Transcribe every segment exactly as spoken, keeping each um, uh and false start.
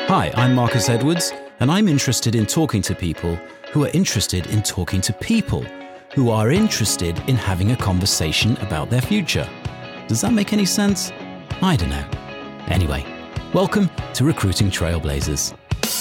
Hi, I'm Marcus Edwards, and I'm interested in talking to people who are interested in talking to people who are interested in having a conversation about their future. Does that make any sense? I don't know. Anyway, welcome to Recruiting Trailblazers.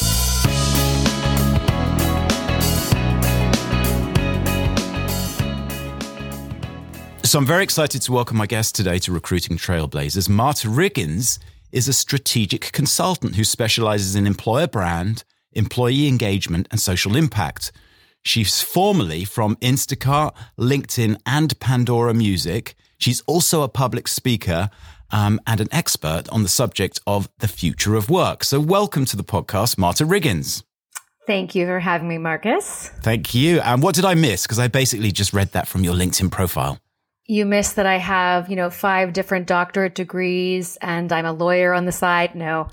So I'm very excited to welcome my guest today to Recruiting Trailblazers. Marta Riggins is a strategic consultant who specializes in employer brand, employee engagement, and social impact. She's formerly from Instacart, LinkedIn, and Pandora Music. She's also a public speaker um, and an expert on the subject of the future of work. So welcome to the podcast, Marta Riggins. Thank you for having me, Marcus. Thank you. And what did I miss? Because I basically just read that from your LinkedIn profile. You missed that I have, you know, five different doctorate degrees and I'm a lawyer on the side. No,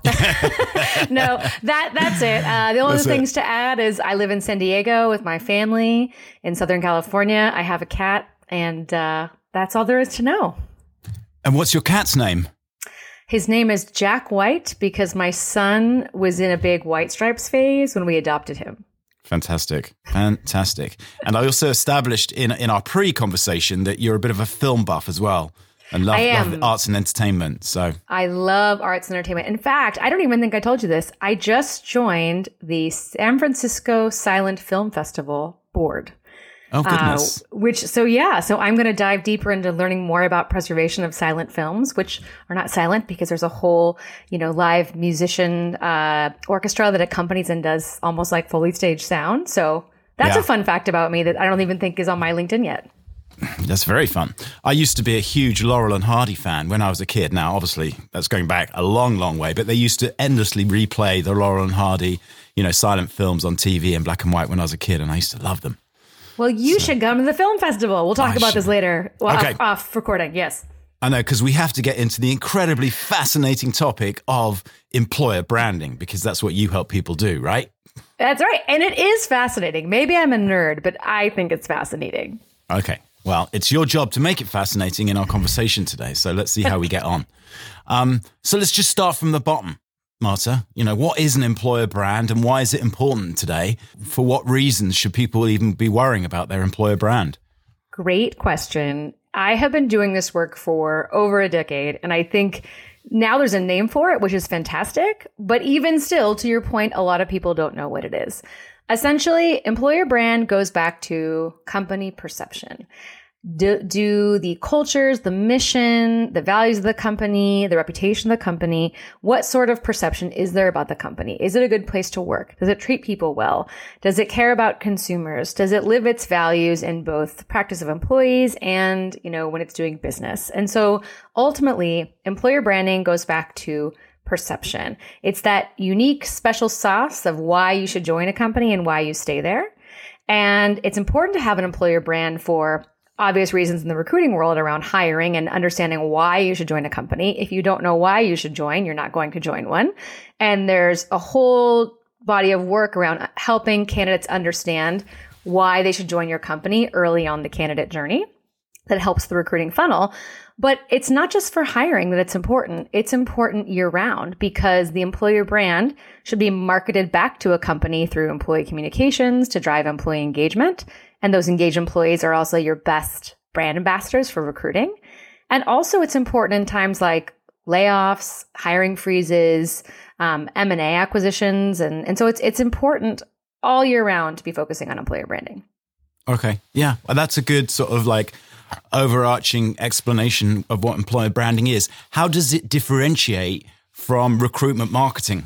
no, that that's it. Uh, the only other things to add is I live in San Diego with my family in Southern California. I have a cat and uh, that's all there is to know. And what's your cat's name? His name is Jack White because my son was in a big White Stripes phase when we adopted him. Fantastic. Fantastic. And I also established in in our pre-conversation that you're a bit of a film buff as well and love, love arts and entertainment. So I love arts and entertainment. In fact, I don't even think I told you this. I just joined the San Francisco Silent Film Festival board. Oh, goodness. Uh, which, so yeah, so I'm going to dive deeper into learning more about preservation of silent films, which are not silent because there's a whole, you know, live musician uh, orchestra that accompanies and does almost like fully staged sound. So that's yeah. a fun fact about me that I don't even think is on my LinkedIn yet. That's very fun. I used to be a huge Laurel and Hardy fan when I was a kid. Now, obviously, that's going back a long, long way, but they used to endlessly replay the Laurel and Hardy, you know, silent films on T V in black and white when I was a kid, and I used to love them. Well, you so. should come to the film festival. We'll talk I about should. this later. Well, okay. off, off recording, yes. I know, because we have to get into the incredibly fascinating topic of employer branding, because that's what you help people do, right? That's right. And it is fascinating. Maybe I'm a nerd, but I think it's fascinating. Okay. Well, it's your job to make it fascinating in our conversation today. So let's see how we get on. Um, so let's just start from the bottom. Marta, you know, what is an employer brand and why is it important today? For what reasons should people even be worrying about their employer brand? Great question. I have been doing this work for over a decade, and I think now there's a name for it, which is fantastic. But even still, to your point, a lot of people don't know what it is. Essentially, employer brand goes back to company perception. Do, do the cultures, the mission, the values of the company, the reputation of the company, what sort of perception is there about the company? Is it a good place to work? Does it treat people well? Does it care about consumers? Does it live its values in both the practice of employees and, you know, when it's doing business? And so ultimately, employer branding goes back to perception. It's that unique special sauce of why you should join a company and why you stay there. And it's important to have an employer brand for obvious reasons in the recruiting world around hiring and understanding why you should join a company. If you don't know why you should join, you're not going to join one. And there's a whole body of work around helping candidates understand why they should join your company early on the candidate journey that helps the recruiting funnel. But it's not just for hiring that it's important. It's important year round because the employer brand should be marketed back to a company through employee communications to drive employee engagement. And those engaged employees are also your best brand ambassadors for recruiting. And also it's important in times like layoffs, hiring freezes, um, M and A acquisitions. And, and so it's it's important all year round to be focusing on employer branding. Okay. Yeah. Well, that's a good sort of like overarching explanation of what employer branding is. How does it differentiate from recruitment marketing?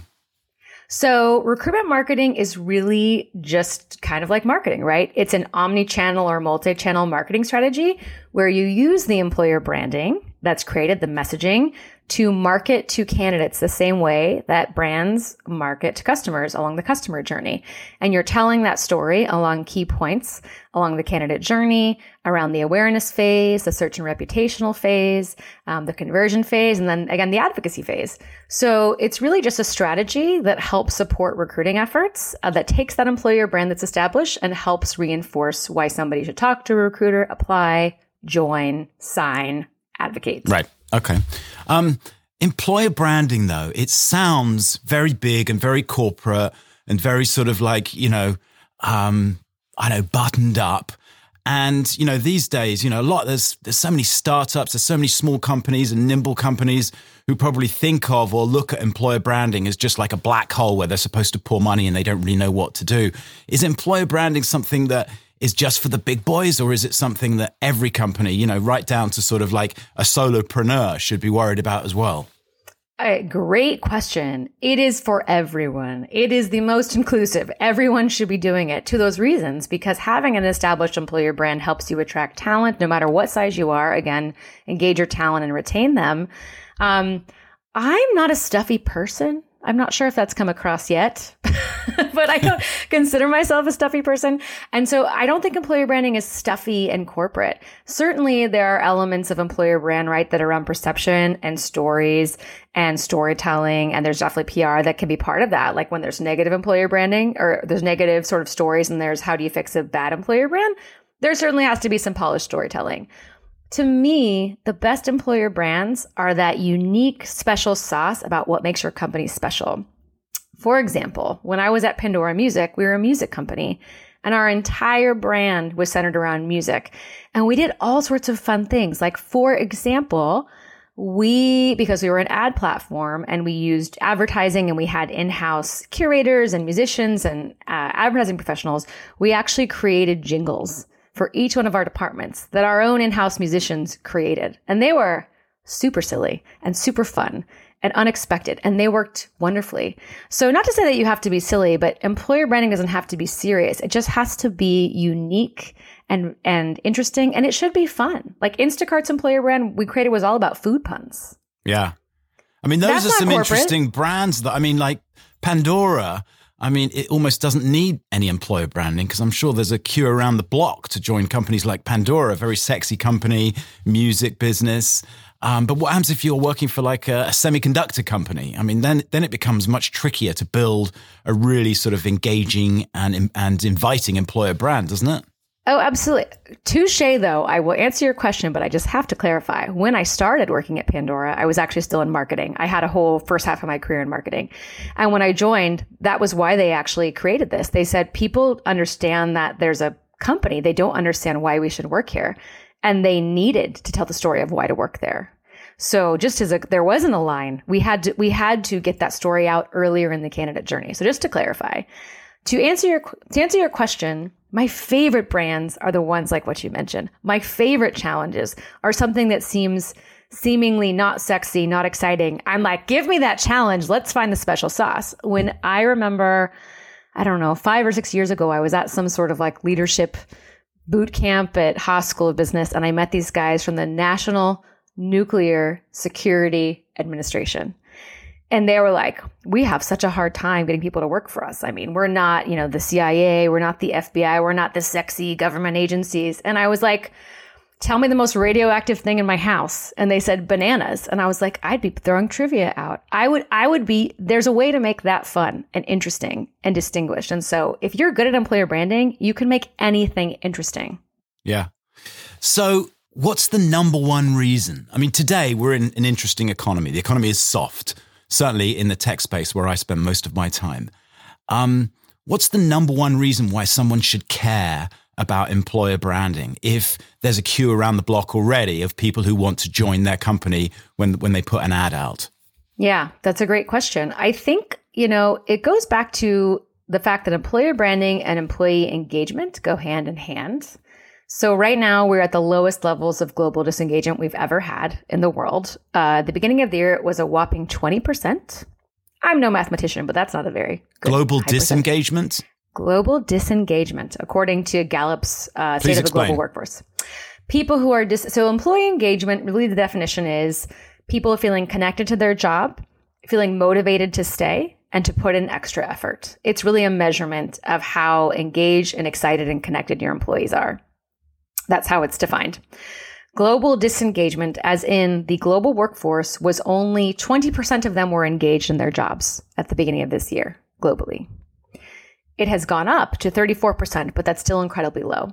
So recruitment marketing is really just kind of like marketing, right? It's an omni-channel or multi-channel marketing strategy where you use the employer branding that's created, the messaging, to market to candidates the same way that brands market to customers along the customer journey. And you're telling that story along key points along the candidate journey, around the awareness phase, the search and reputational phase, um, the conversion phase, and then again, the advocacy phase. So it's really just a strategy that helps support recruiting efforts, uh, that takes that employer brand that's established and helps reinforce why somebody should talk to a recruiter, apply, join, sign, advocate. Right. Okay. Um, Employer branding, though, it sounds very big and very corporate and very sort of like, you know, um, I know, buttoned up. And, you know, these days, you know, a lot, there's, there's so many startups, there's so many small companies and nimble companies who probably think of or look at employer branding as just like a black hole where they're supposed to pour money and they don't really know what to do. Is employer branding something that is just for the big boys, or is it something that every company, you know, right down to sort of like a solopreneur should be worried about as well? A great question. It is for everyone. It is the most inclusive. Everyone should be doing it two those reasons, because having an established employer brand helps you attract talent no matter what size you are. Again, engage your talent and retain them. Um, I'm not a stuffy person. I'm not sure if that's come across yet, but I don't consider myself a stuffy person. And so I don't think employer branding is stuffy and corporate. Certainly there are elements of employer brand, right, that are around perception and stories and storytelling. And there's definitely P R that can be part of that. Like when there's negative employer branding or there's negative sort of stories and there's how do you fix a bad employer brand? There certainly has to be some polished storytelling. To me, the best employer brands are that unique special sauce about what makes your company special. For example, when I was at Pandora Music, we were a music company and our entire brand was centered around music. And we did all sorts of fun things. Like, for example, we, because we were an ad platform and we used advertising and we had in-house curators and musicians and uh, advertising professionals, we actually created jingles for each one of our departments that our own in-house musicians created. And they were super silly and super fun and unexpected, and they worked wonderfully. So not to say that you have to be silly, but employer branding doesn't have to be serious. It just has to be unique and, and interesting, and it should be fun. Like Instacart's employer brand we created was all about food puns. Yeah. I mean, those That's are not some corporate. interesting brands that, I mean, like Pandora, I mean, it almost doesn't need any employer branding because I'm sure there's a queue around the block to join companies like Pandora, a very sexy company, music business. Um, but what happens if you're working for like a, a semiconductor company? I mean, then then it becomes much trickier to build a really sort of engaging and and inviting employer brand, doesn't it? Oh, absolutely. Touche, though. I will answer your question, but I just have to clarify. When I started working at Pandora, I was actually still in marketing. I had a whole first half of my career in marketing. And when I joined, that was why they actually created this. They said people understand that there's a company. They don't understand why we should work here. And they needed to tell the story of why to work there. So just as a, there wasn't a line, we had to, we had to get that story out earlier in the candidate journey. So just to clarify, to answer your, to answer your question, my favorite brands are the ones like what you mentioned. My favorite challenges are something that seems seemingly not sexy, not exciting. I'm like, give me that challenge. Let's find the special sauce. When I remember, I don't know, five or six years ago, I was at some sort of like leadership boot camp at Haas School of Business, and I met these guys from the National Nuclear Security Administration. And they were like, we have such a hard time getting people to work for us. I mean, we're not, you know, the C I A, we're not the F B I, we're not the sexy government agencies. And I was like, tell me the most radioactive thing in my house. And they said bananas. And I was like, I'd be throwing trivia out. I would, I would be, there's a way to make that fun and interesting and distinguished. And so if you're good at employer branding, you can make anything interesting. Yeah. So what's the number one reason? I mean, today we're in an interesting economy. The economy is soft. Certainly in the tech space where I spend most of my time. Um, what's the number one reason why someone should care about employer branding if there's a queue around the block already of people who want to join their company when, when they put an ad out? Yeah, that's a great question. I think, you know, it goes back to the fact that employer branding and employee engagement go hand in hand. So right now we're at the lowest levels of global disengagement we've ever had in the world. Uh, the beginning of the year, it was a whopping twenty percent. I'm no mathematician, but that's not a very good global disengagement. Global disengagement, according to Gallup's uh, State Please of the explain. Global Workforce. People who are dis- so employee engagement. Really, the definition is people feeling connected to their job, feeling motivated to stay, and to put in extra effort. It's really a measurement of how engaged and excited and connected your employees are. That's how it's defined. Global disengagement, as in the global workforce, was only twenty percent of them were engaged in their jobs at the beginning of this year, globally. It has gone up to thirty-four percent, but that's still incredibly low.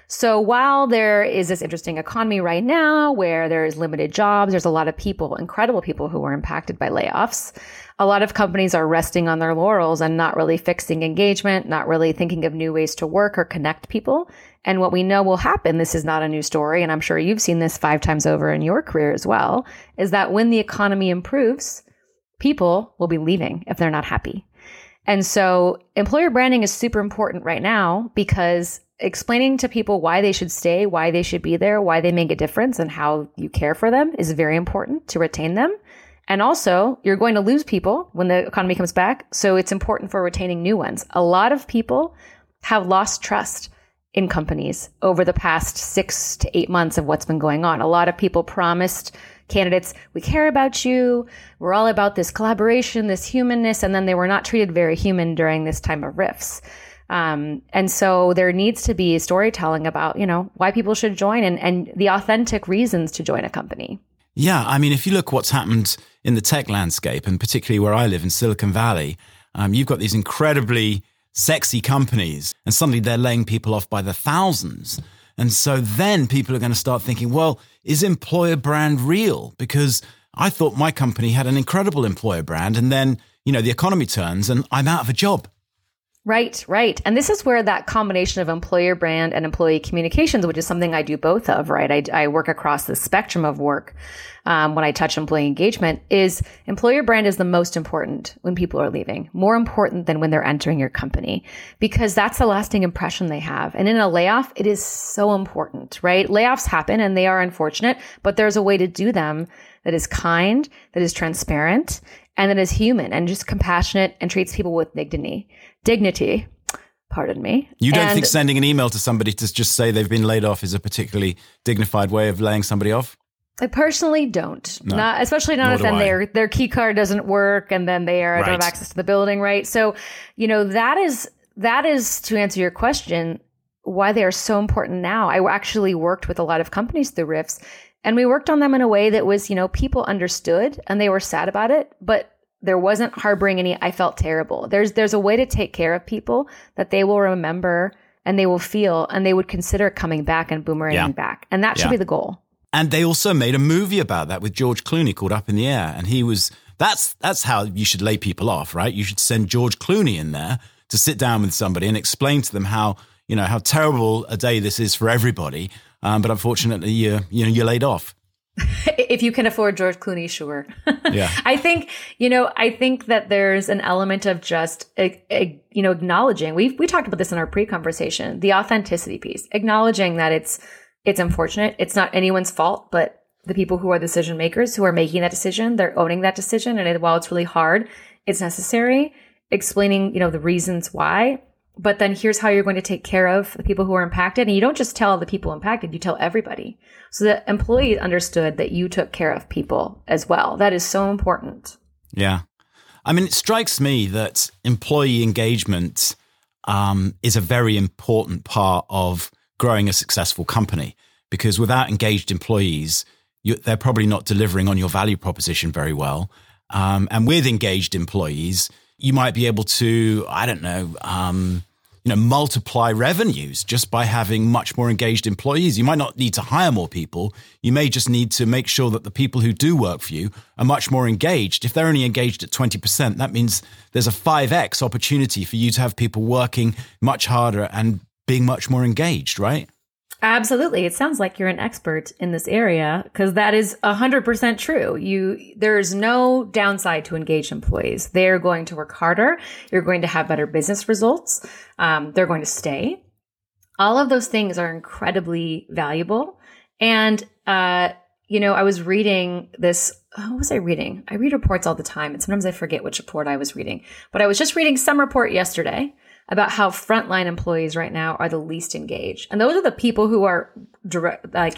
So while there is this interesting economy right now where there's limited jobs, there's a lot of people, incredible people who were impacted by layoffs. A lot of companies are resting on their laurels and not really fixing engagement, not really thinking of new ways to work or connect people. And what we know will happen, this is not a new story, and I'm sure you've seen this five times over in your career as well, is that when the economy improves, people will be leaving if they're not happy. And so employer branding is super important right now because explaining to people why they should stay, why they should be there, why they make a difference, and how you care for them is very important to retain them. And also, you're going to lose people when the economy comes back. So it's important for retaining new ones. A lot of people have lost trust in companies over the past six to eight months of what's been going on. A lot of people promised candidates, we care about you. We're all about this collaboration, this humanness. And then they were not treated very human during this time of rifts. Um, and so there needs to be storytelling about, you know, why people should join and, and the authentic reasons to join a company. Yeah. I mean, if you look what's happened in the tech landscape, and particularly where I live in Silicon Valley, um, you've got these incredibly sexy companies and suddenly they're laying people off by the thousands. And so then people are going to start thinking, well, is employer brand real? Because I thought my company had an incredible employer brand. And then, you know, the economy turns and I'm out of a job. Right, right. And this is where that combination of employer brand and employee communications, which is something I do both of, right? I, I work across the spectrum of work um, when I touch employee engagement, is employer brand is the most important when people are leaving, more important than when they're entering your company, because that's the lasting impression they have. And in a layoff, it is so important, right? Layoffs happen and they are unfortunate, but there's a way to do them that is kind, that is transparent, and that is human and just compassionate and treats people with dignity. Dignity, pardon me. You don't and think sending an email to somebody to just say they've been laid off is a particularly dignified way of laying somebody off? I personally don't. No. Not especially not Nor if do then I. their their key card doesn't work and then they are Right. don't have access to the building, right? So, you know, that is that is to answer your question, why they are so important now. I actually worked with a lot of companies through Rifts, and we worked on them in a way that was, you know, people understood and they were sad about it, but there wasn't harboring any, I felt terrible. There's there's a way to take care of people that they will remember and they will feel and they would consider coming back and boomeranging Yeah. back. And that should Yeah. be the goal. And they also made a movie about that with George Clooney called Up in the Air. And he was, that's that's how you should lay people off, right? You should send George Clooney in there to sit down with somebody and explain to them how, you know, how terrible a day this is for everybody. Um, but unfortunately, you you know, you're laid off. If you can afford George Clooney, sure. Yeah. I think, you know, I think that there's an element of just, a, a, you know, acknowledging, we we talked about this in our pre-conversation, the authenticity piece, acknowledging that it's, it's unfortunate. It's not anyone's fault, but the people who are decision makers who are making that decision, they're owning that decision. And while it's really hard, it's necessary, explaining, you know, the reasons why. But then here's how you're going to take care of the people who are impacted. And you don't just tell the people impacted, you tell everybody. So that employees understood that you took care of people as well. That is so important. Yeah. I mean, it strikes me that employee engagement um, is a very important part of growing a successful company, because without engaged employees, you, they're probably not delivering on your value proposition very well. Um, and with engaged employees, you might be able to, I don't know, um, you know, multiply revenues just by having much more engaged employees. You might not need to hire more people. You may just need to make sure that the people who do work for you are much more engaged. If they're only engaged at twenty percent, that means there's a five X opportunity for you to have people working much harder and being much more engaged, right? Absolutely. It sounds like you're an expert in this area, because that is one hundred percent true. You, there is no downside to engaged employees. They're going to work harder. You're going to have better business results. Um, they're going to stay. All of those things are incredibly valuable. And, uh, you know, I was reading this. What was I reading? I read reports all the time, and sometimes I forget which report I was reading. But I was just reading some report yesterday about how frontline employees right now are the least engaged. And those are the people who are direct, like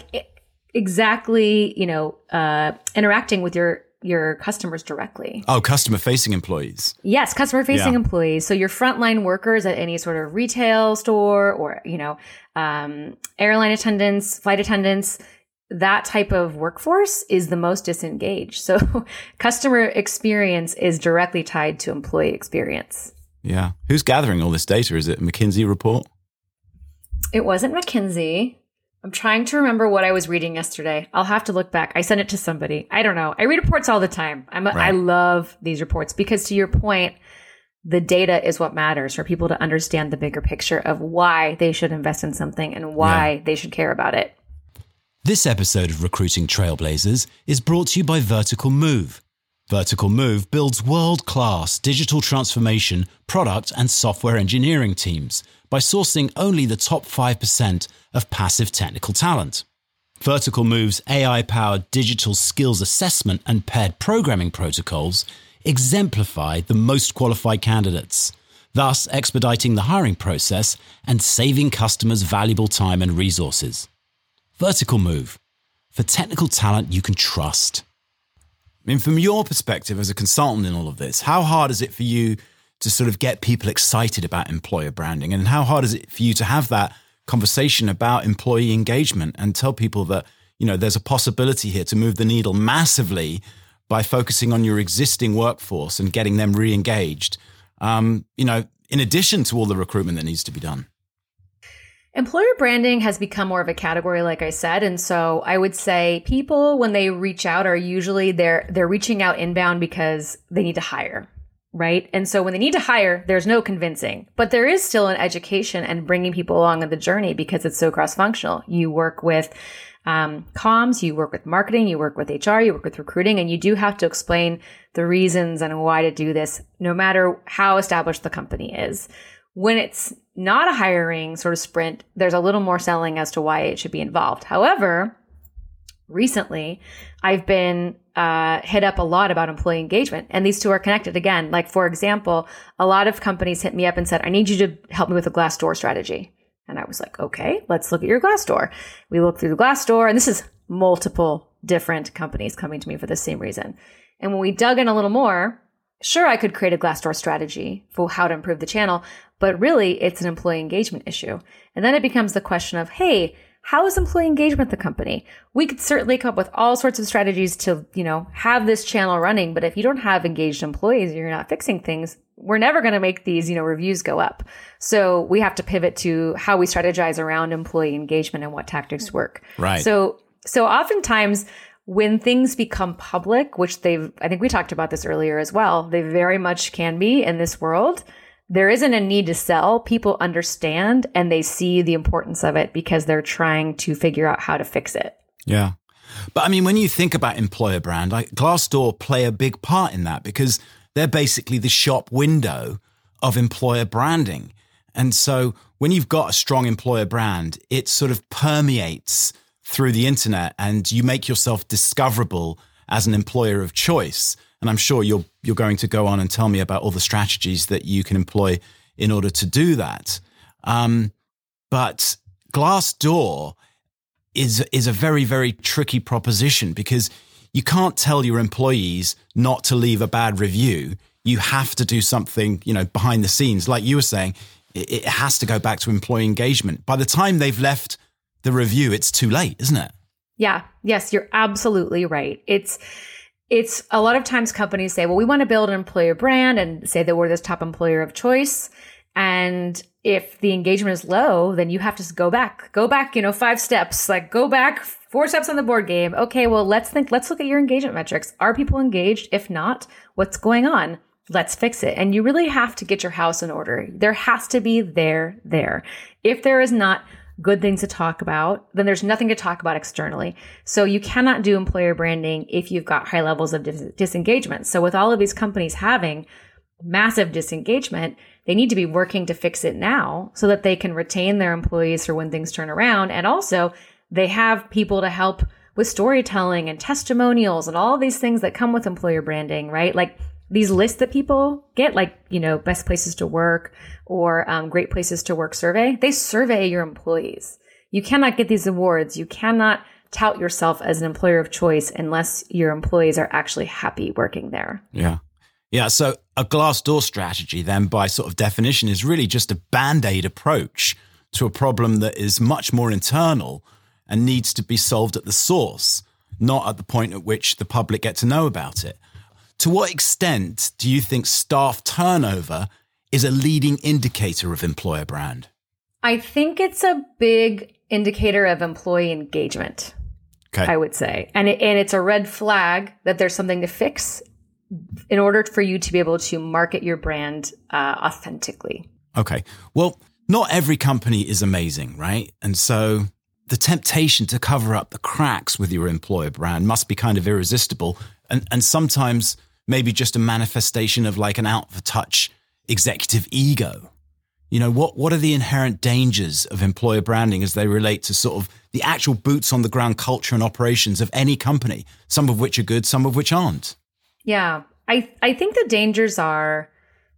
exactly, you know, uh, interacting with your, your customers directly. Oh, customer facing employees. Yes. Customer facing Yeah. employees. So your frontline workers at any sort of retail store or, you know, um, airline attendants, flight attendants, that type of workforce is the most disengaged. So customer experience is directly tied to employee experience. Yeah. Who's gathering all this data? Is it a McKinsey report? It wasn't McKinsey. I'm trying to remember what I was reading yesterday. I'll have to look back. I sent it to somebody. I don't know. I read reports all the time. I'm a, right. I love these reports because, to your point, the data is what matters for people to understand the bigger picture of why they should invest in something and why yeah. they should care about it. This episode of Recruiting Trailblazers is brought to you by Vertical Move. Vertical Move builds world-class digital transformation, product and software engineering teams by sourcing only the top five percent of passive technical talent. Vertical Move's A I-powered digital skills assessment and paired programming protocols exemplify the most qualified candidates, thus expediting the hiring process and saving customers valuable time and resources. Vertical Move, for technical talent you can trust. I mean, from your perspective as a consultant in all of this, how hard is it for you to sort of get people excited about employer branding? And how hard is it for you to have that conversation about employee engagement and tell people that, you know, there's a possibility here to move the needle massively by focusing on your existing workforce and getting them re-engaged, um, you know, in addition to all the recruitment that needs to be done? Employer branding has become more of a category, like I said. And so I would say people, when they reach out, are usually they're, they're reaching out inbound because they need to hire, right? And so when they need to hire, there's no convincing, but there is still an education and bringing people along on the journey because it's so cross-functional. You work with um, comms, you work with marketing, you work with H R, you work with recruiting, and you do have to explain the reasons and why to do this, no matter how established the company is. When it's not a hiring sort of sprint, there's a little more selling as to why it should be involved. However, recently, I've been uh, hit up a lot about employee engagement, and these two are connected again. Like, for example, a lot of companies hit me up and said, I need you to help me with a Glassdoor strategy. And I was like, okay, let's look at your Glassdoor. We looked through the Glassdoor, and this is multiple different companies coming to me for the same reason. And when we dug in a little more, sure, I could create a Glassdoor strategy for how to improve the channel, but really it's an employee engagement issue. And then it becomes the question of, hey, how is employee engagement at the company? We could certainly come up with all sorts of strategies to, you know, have this channel running, but if you don't have engaged employees, you're not fixing things, we're never going to make these, you know, reviews go up. So we have to pivot to how we strategize around employee engagement and what tactics work. Right. So, so oftentimes, when things become public, which they've, I think we talked about this earlier as well, they very much can be in this world, there isn't a need to sell. People understand and they see the importance of it because they're trying to figure out how to fix it. Yeah. But I mean, when you think about employer brand, like Glassdoor play a big part in that because they're basically the shop window of employer branding. And so when you've got a strong employer brand, it sort of permeates through the internet and you make yourself discoverable as an employer of choice. And I'm sure you're you're going to go on and tell me about all the strategies that you can employ in order to do that. Um, but Glassdoor is is a very, very tricky proposition because you can't tell your employees not to leave a bad review. You have to do something, you know, behind the scenes. Like you were saying, it, it has to go back to employee engagement. By the time they've left the review, it's too late, isn't it? Yeah. Yes, you're absolutely right. It's It's a lot of times companies say, well, we want to build an employer brand and say that we're this top employer of choice. And if the engagement is low, then you have to go back, go back, you know, five steps, like go back four steps on the board game. Okay, well, let's think, let's look at your engagement metrics. Are people engaged? If not, what's going on? Let's fix it. And you really have to get your house in order. There has to be there, there. If there is not good things to talk about, then there's nothing to talk about externally. So you cannot do employer branding if you've got high levels of dis- disengagement. So with all of these companies having massive disengagement, they need to be working to fix it now so that they can retain their employees for when things turn around. And also they have people to help with storytelling and testimonials and all of these things that come with employer branding, right? Like these lists that people get, like, you know, best places to work or um, great places to work survey, they survey your employees. You cannot get these awards. You cannot tout yourself as an employer of choice unless your employees are actually happy working there. Yeah. Yeah. So a Glassdoor strategy then by sort of definition is really just a Band-Aid approach to a problem that is much more internal and needs to be solved at the source, not at the point at which the public get to know about it. To what extent do you think staff turnover is a leading indicator of employer brand? I think it's a big indicator of employee engagement, okay. I would say. And, it, and it's a red flag that there's something to fix in order for you to be able to market your brand uh, authentically. Okay. Well, not every company is amazing, right? And so the temptation to cover up the cracks with your employer brand must be kind of irresistible. And, and sometimes maybe just a manifestation of like an out of touch executive ego. You know, what, what are the inherent dangers of employer branding as they relate to sort of the actual boots on the ground culture and operations of any company, some of which are good, some of which aren't? Yeah, I, I think the dangers are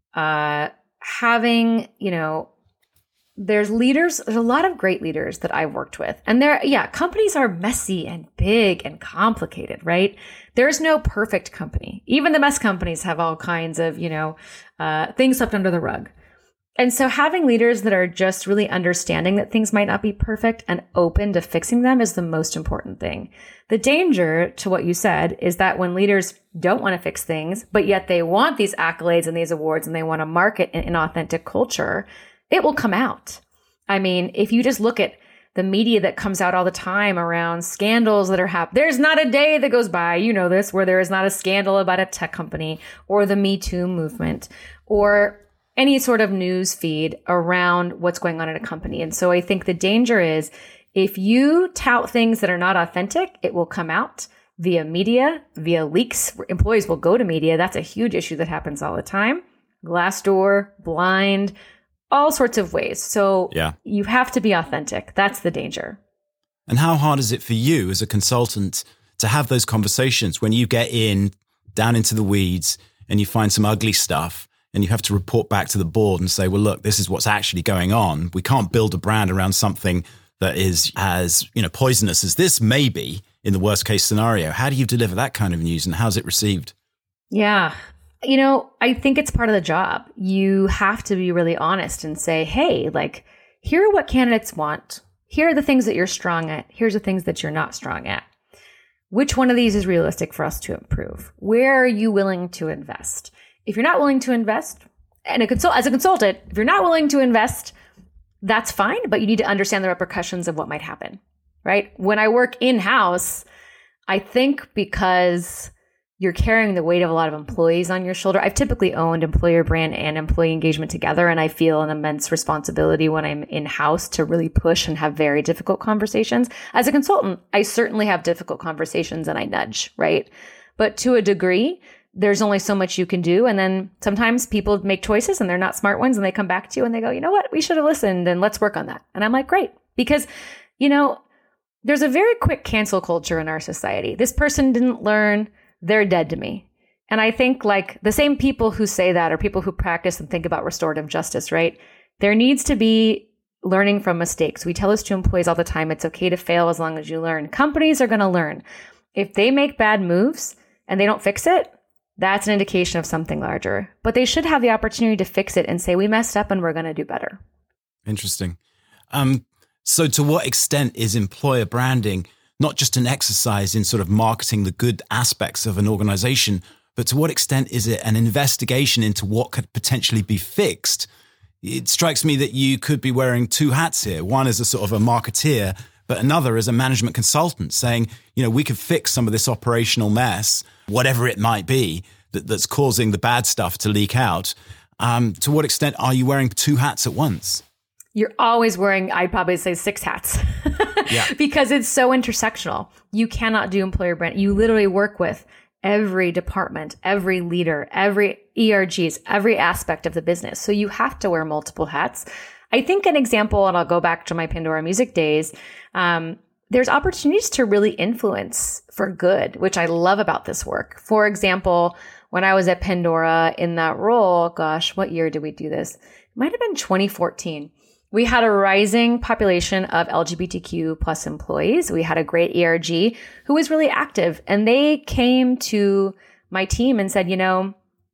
uh, having, you know, there's leaders, there's a lot of great leaders that I've worked with. And they're, yeah, companies are messy and big and complicated, right? There's no perfect company. Even the best companies have all kinds of, you know, uh, things swept under the rug. And so having leaders that are just really understanding that things might not be perfect and open to fixing them is the most important thing. The danger to what you said is that when leaders don't want to fix things, but yet they want these accolades and these awards and they want to market an inauthentic culture, it will come out. I mean, if you just look at the media that comes out all the time around scandals that are happening, there's not a day that goes by, you know this, where there is not a scandal about a tech company or the Me Too movement or any sort of news feed around what's going on in a company. And so I think the danger is if you tout things that are not authentic, it will come out via media, via leaks. Employees will go to media. That's a huge issue that happens all the time. Glassdoor, Blind, all sorts of ways. So yeah. You have to be authentic. That's the danger. And how hard is it for you as a consultant to have those conversations when you get in down into the weeds and you find some ugly stuff and you have to report back to the board and say, well, look, this is what's actually going on. We can't build a brand around something that is as, you know, poisonous as this may be in the worst case scenario. How do you deliver that kind of news and how's it received? Yeah. You know, I think it's part of the job. You have to be really honest and say, hey, like, here are what candidates want. Here are the things that you're strong at. Here's the things that you're not strong at. Which one of these is realistic for us to improve? Where are you willing to invest? If you're not willing to invest, and a consult as a consultant, if you're not willing to invest, that's fine, but you need to understand the repercussions of what might happen, right? When I work in-house, I think because you're carrying the weight of a lot of employees on your shoulder. I've typically owned employer brand and employee engagement together, and I feel an immense responsibility when I'm in-house to really push and have very difficult conversations. As a consultant, I certainly have difficult conversations and I nudge, right? But to a degree, there's only so much you can do. And then sometimes people make choices and they're not smart ones and they come back to you and they go, you know what, we should have listened and let's work on that. And I'm like, great. Because, you know, there's a very quick cancel culture in our society. This person didn't learn, they're dead to me. And I think like the same people who say that are people who practice and think about restorative justice, right? There needs to be learning from mistakes. We tell this to employees all the time. It's okay to fail as long as you learn. Companies are going to learn. If they make bad moves and they don't fix it, that's an indication of something larger. But they should have the opportunity to fix it and say, we messed up and we're going to do better. Interesting. Um, so to what extent is employer branding not just an exercise in sort of marketing the good aspects of an organization, but to what extent is it an investigation into what could potentially be fixed? It strikes me that you could be wearing two hats here. One as a sort of a marketeer, but another as a management consultant saying, you know, we could fix some of this operational mess, whatever it might be, that, that's causing the bad stuff to leak out. Um, to what extent are you wearing two hats at once? You're always wearing, I'd probably say six hats. Yeah. Because it's so intersectional. You cannot do employer brand. You literally work with every department, every leader, every E R Gs, every aspect of the business. So you have to wear multiple hats. I think an example, and I'll go back to my Pandora Music days, um, there's opportunities to really influence for good, which I love about this work. For example, when I was at Pandora in that role, gosh, what year did we do this? It might have been twenty fourteen. We had a rising population of L G B T Q plus employees. We had a great E R G who was really active, and they came to my team and said, you know,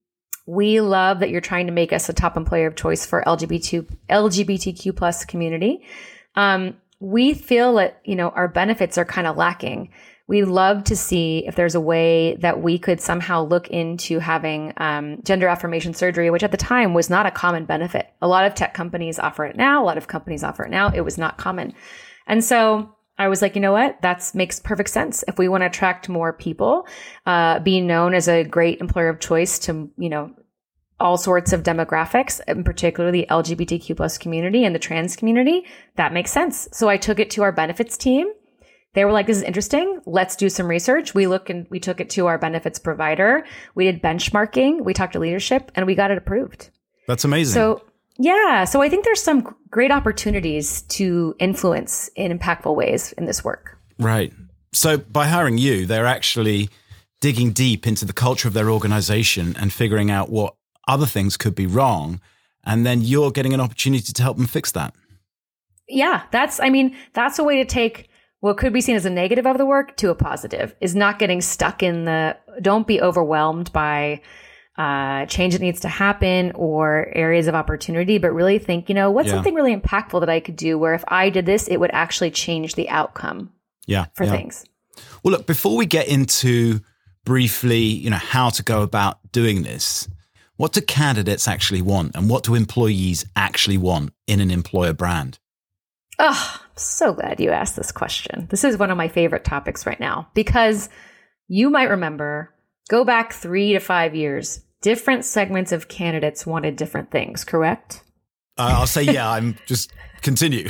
we love that you're trying to make us a top employer of choice for L G B T L G B T Q plus community. Um, we feel that, you know, our benefits are kind of lacking. we'd love to see if there's a way that we could somehow look into having um, gender affirmation surgery, which at the time was not a common benefit. A lot of tech companies offer it now. A lot of companies offer it now. It was not common. And so I was like, you know what? That makes perfect sense. If we want to attract more people, uh, being known as a great employer of choice to, you know, all sorts of demographics, and particularly the L G B T Q plus community and the trans community, that makes sense. So I took it to our benefits team. They were like, this is interesting. Let's do some research. We look and we took it to our benefits provider. We did benchmarking. We talked to leadership and we got it approved. That's amazing. So yeah. So I think there's some great opportunities to influence in impactful ways in this work. Right. So by hiring you, they're actually digging deep into the culture of their organization and figuring out what other things could be wrong. And then you're getting an opportunity to help them fix that. Yeah. That's, I mean, that's a way to take what could be seen as a negative of the work to a positive, is not getting stuck in the, don't be overwhelmed by uh, change that needs to happen or areas of opportunity, but really think, you know, what's yeah. something really impactful that I could do where if I did this, it would actually change the outcome yeah, for yeah. things. Well, look, before we get into briefly, you know, how to go about doing this, what do candidates actually want and what do employees actually want in an employer brand? Oh, I'm so glad you asked this question. This is one of my favorite topics right now because you might remember, go back three to five years, different segments of candidates wanted different things, correct? Uh, I'll say, yeah, I'm just continue.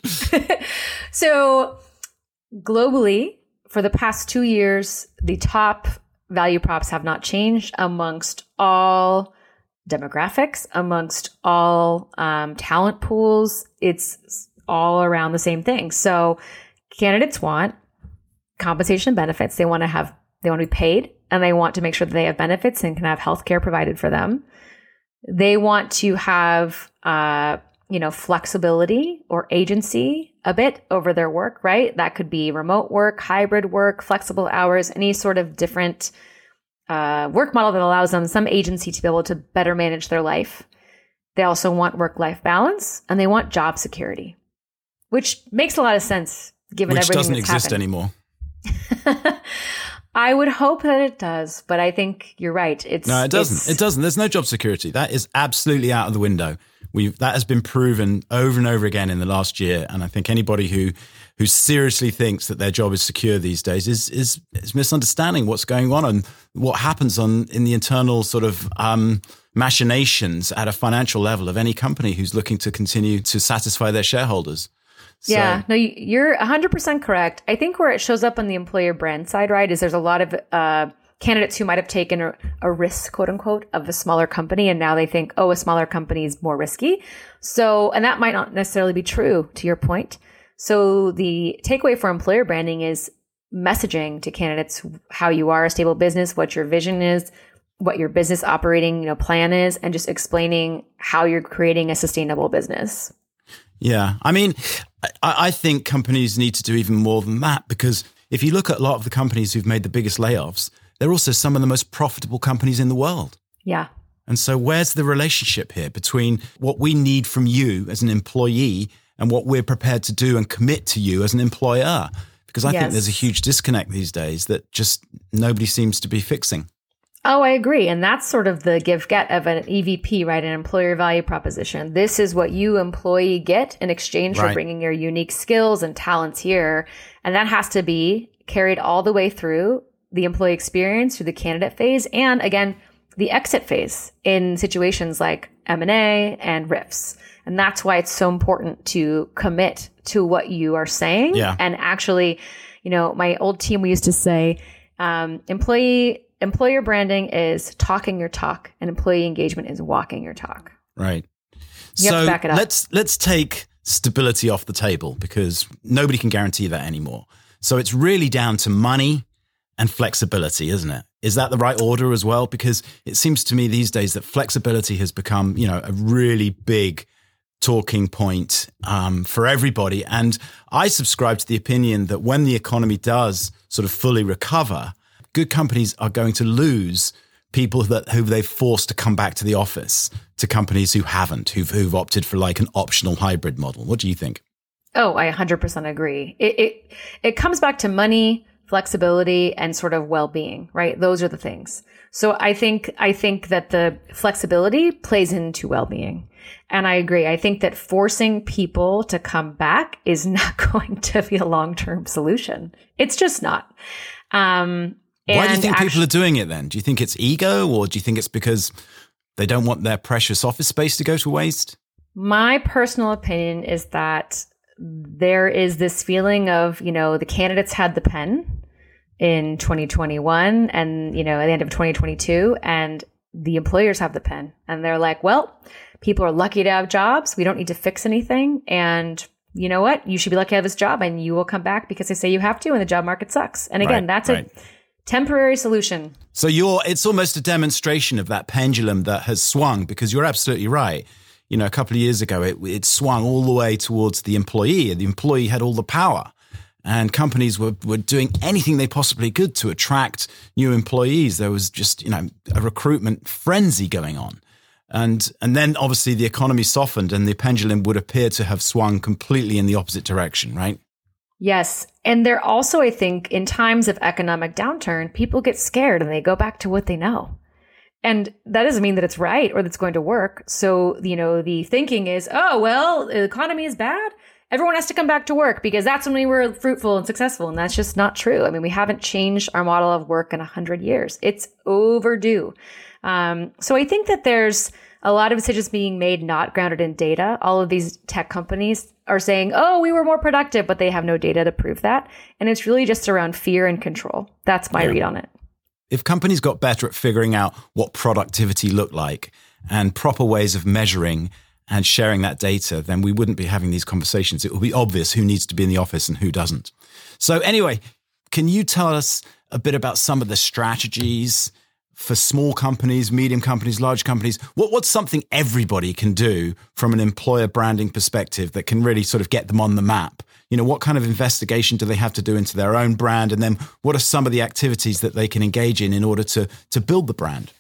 So globally, for the past two years, the top value props have not changed amongst all demographics, amongst all um, talent pools. It's all around the same thing. So candidates want compensation and benefits. They want to have, they want to be paid and they want to make sure that they have benefits and can have healthcare provided for them. They want to have, uh, you know, flexibility or agency a bit over their work, right? That could be remote work, hybrid work, flexible hours, any sort of different uh, work model that allows them some agency to be able to better manage their life. They also want work-life balance and they want job security, which makes a lot of sense given which everything doesn't that's exist happened. anymore. I would hope that it does, but I think you're right. It's no, it doesn't. It doesn't. There's no job security. That is absolutely out of the window. We've that has been proven over and over again in the last year, and I think anybody who who seriously thinks that their job is secure these days is is, is misunderstanding what's going on and what happens on in the internal sort of um, machinations at a financial level of any company who's looking to continue to satisfy their shareholders. So, yeah, no, you're one hundred percent correct. I think where it shows up on the employer brand side, right, is there's a lot of uh, candidates who might have taken a, a risk, quote unquote, of a smaller company. And now they think, oh, a smaller company is more risky. So, and that might not necessarily be true to your point. So the takeaway for employer branding is messaging to candidates how you are a stable business, what your vision is, what your business operating, you know, plan is, and just explaining how you're creating a sustainable business. Yeah. I mean, I, I think companies need to do even more than that, because if you look at a lot of the companies who've made the biggest layoffs, they're also some of the most profitable companies in the world. Yeah. And so where's the relationship here between what we need from you as an employee and what we're prepared to do and commit to you as an employer? Because I yes. think there's a huge disconnect these days that just nobody seems to be fixing. Oh, I agree. And that's sort of the give-get of an E V P, right? An employer value proposition. This is what you employee get in exchange right. for bringing your unique skills and talents here. And that has to be carried all the way through the employee experience, through the candidate phase, and again, the exit phase in situations like M and A and R I Fs. And that's why it's so important to commit to what you are saying. Yeah. And actually, you know, my old team, we used to say, um, employee Employer branding is talking your talk, and employee engagement is walking your talk. Right. You so have to back it up. let's let's take stability off the table, because nobody can guarantee that anymore. So it's really down to money and flexibility, isn't it? Is that the right order as well? Because it seems to me these days that flexibility has become, you know, a really big talking point um, for everybody. And I subscribe to the opinion that when the economy does sort of fully recover, good companies are going to lose people that who they've forced to come back to the office to companies who haven't, who've, who've opted for like an optional hybrid model. What do you think? Oh, I one hundred percent agree. It, it it comes back to money, flexibility, and sort of well-being, right? Those are the things. So I think, I think that the flexibility plays into well-being. And I agree. I think that forcing people to come back is not going to be a long-term solution. It's just not. Um, Why do you think actually, people are doing it then? Do you think it's ego, or do you think it's because they don't want their precious office space to go to waste? My personal opinion is that there is this feeling of, you know, the candidates had the pen in twenty twenty-one and, you know, at the end of twenty twenty-two, and the employers have the pen, and they're like, well, people are lucky to have jobs. We don't need to fix anything. And you know what? You should be lucky to have this job, and you will come back because they say you have to, and the job market sucks. And again, right, that's right. a temporary solution. So you're, it's almost a demonstration of that pendulum that has swung, because you're absolutely right. You know, a couple of years ago, it, it swung all the way towards the employee, and the employee had all the power. And companies were, were doing anything they possibly could to attract new employees. There was just, you know, a recruitment frenzy going on. And and then obviously the economy softened, and the pendulum would appear to have swung completely in the opposite direction, right? Yes. And they're also, I think, in times of economic downturn, people get scared and they go back to what they know. And that doesn't mean that it's right or that's going to work. So, you know, the thinking is, oh, well, the economy is bad. Everyone has to come back to work because that's when we were fruitful and successful. And that's just not true. I mean, we haven't changed our model of work in a hundred years. It's overdue. Um, so I think that there's a lot of decisions being made not grounded in data. All of these tech companies are saying, oh, we were more productive, but they have no data to prove that. And it's really just around fear and control. That's my yeah. read on it. If companies got better at figuring out what productivity looked like and proper ways of measuring and sharing that data, then we wouldn't be having these conversations. It will be obvious who needs to be in the office and who doesn't. So anyway, can you tell us a bit about some of the strategies for small companies, medium companies, large companies? What, what's something everybody can do from an employer branding perspective that can really sort of get them on the map? You know, what kind of investigation do they have to do into their own brand? And then what are some of the activities that they can engage in in order to, to build the brand?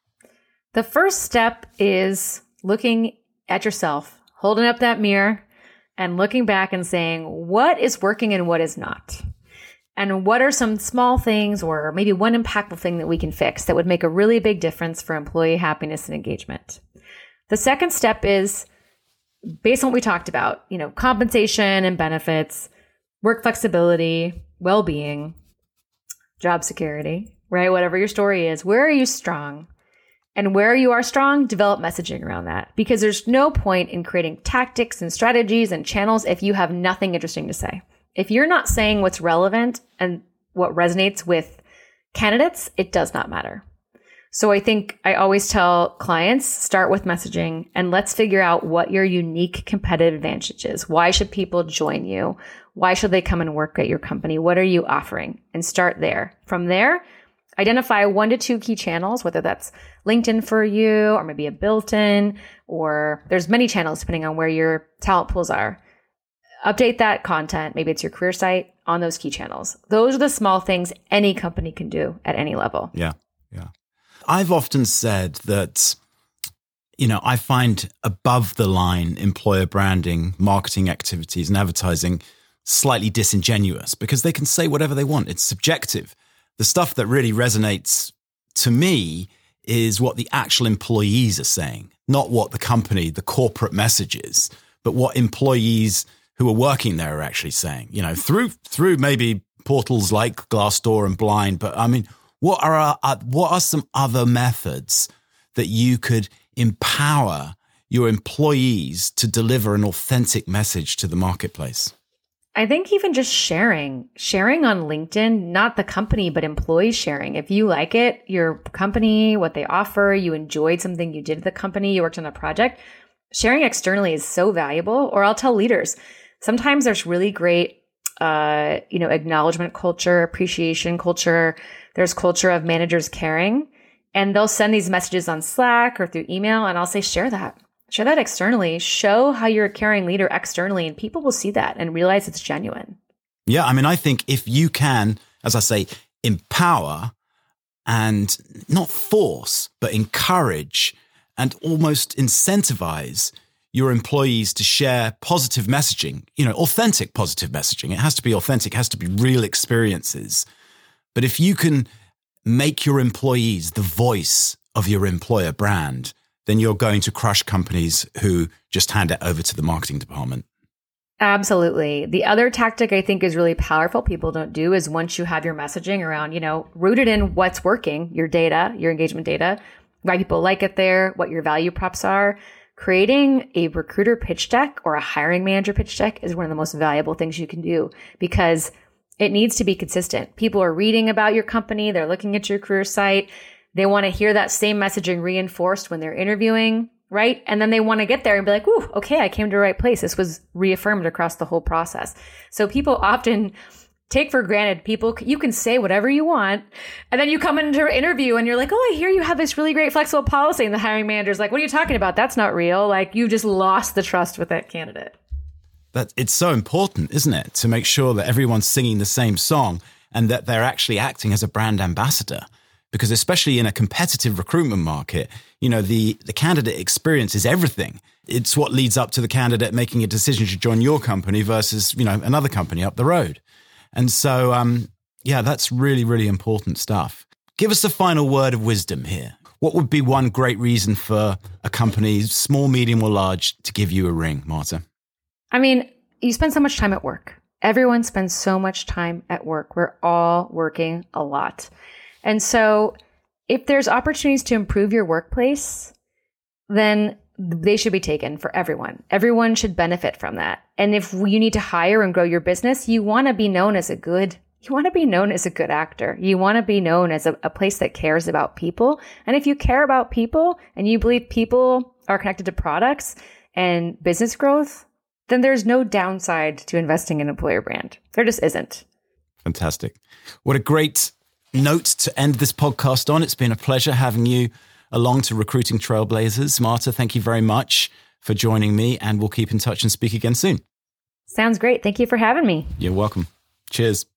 The first step is looking at yourself, holding up that mirror and looking back and saying, what is working and what is not? And what are some small things or maybe one impactful thing that we can fix that would make a really big difference for employee happiness and engagement? The second step is, based on what we talked about, you know, compensation and benefits, work flexibility, well-being, job security, right? Whatever your story is, where are you strong? And where you are strong, develop messaging around that, because there's no point in creating tactics and strategies and channels if you have nothing interesting to say. If you're not saying what's relevant and what resonates with candidates, it does not matter. So I think I always tell clients, start with messaging and let's figure out what your unique competitive advantage is. Why should people join you? Why should they come and work at your company? What are you offering? And start there. From there, identify one to two key channels, whether that's LinkedIn for you or maybe a built-in, or there's many channels depending on where your talent pools are. Update that content. Maybe it's your career site on those key channels. Those are the small things any company can do at any level. Yeah. Yeah. I've often said that, you know, I find above the line employer branding, marketing activities and advertising slightly disingenuous because they can say whatever they want. It's subjective. The stuff that really resonates to me is what the actual employees are saying, not what the company, the corporate message is, but what employees who are working there are actually saying, you know, through through maybe portals like Glassdoor and Blind. But I mean, what are uh, what are some other methods that you could empower your employees to deliver an authentic message to the marketplace? I think even just sharing, sharing on LinkedIn, not the company, but employees sharing. If you like it, your company, what they offer, you enjoyed something you did at the company, you worked on a project, sharing externally is so valuable. Or I'll tell leaders, sometimes there's really great, uh, you know, acknowledgement culture, appreciation culture. There's culture of managers caring, and they'll send these messages on Slack or through email. And I'll say, share that. Share that externally. Show how you're a caring leader externally, and people will see that and realize it's genuine. Yeah, I mean, I think if you can, as I say, empower and not force, but encourage and almost incentivize your employees to share positive messaging, you know, authentic positive messaging. It has to be authentic, it has to be real experiences. But if you can make your employees the voice of your employer brand, then you're going to crush companies who just hand it over to the marketing department. Absolutely. The other tactic I think is really powerful, people don't do, is once you have your messaging around, you know, rooted in what's working, your data, your engagement data, why people like it there, what your value props are, creating a recruiter pitch deck or a hiring manager pitch deck is one of the most valuable things you can do, because it needs to be consistent. People are reading about your company. They're looking at your career site. They want to hear that same messaging reinforced when they're interviewing, right? And then they want to get there and be like, ooh, okay, I came to the right place. This was reaffirmed across the whole process. So people often take for granted, people, you can say whatever you want. And then you come into an interview and you're like, oh, I hear you have this really great flexible policy. And the hiring manager's like, what are you talking about? That's not real. Like, you just lost the trust with that candidate. That it's so important, isn't it, to make sure that everyone's singing the same song and that they're actually acting as a brand ambassador. Because especially in a competitive recruitment market, you know, the, the candidate experience is everything. It's what leads up to the candidate making a decision to join your company versus, you know, another company up the road. And so, um, yeah, that's really, really important stuff. Give us a final word of wisdom here. What would be one great reason for a company, small, medium, or large, to give you a ring, Marta? I mean, you spend so much time at work. Everyone spends so much time at work. We're all working a lot. And so if there's opportunities to improve your workplace, then they should be taken for everyone. Everyone should benefit from that. And if you need to hire and grow your business, you want to be known as a good, you want to be known as a good actor. You want to be known as a, a place that cares about people. And if you care about people and you believe people are connected to products and business growth, then there's no downside to investing in employer brand. There just isn't. Fantastic. What a great note to end this podcast on. It's been a pleasure having you along to Recruiting Trailblazers. Marta, thank you very much for joining me, and we'll keep in touch and speak again soon. Sounds great. Thank you for having me. You're welcome. Cheers.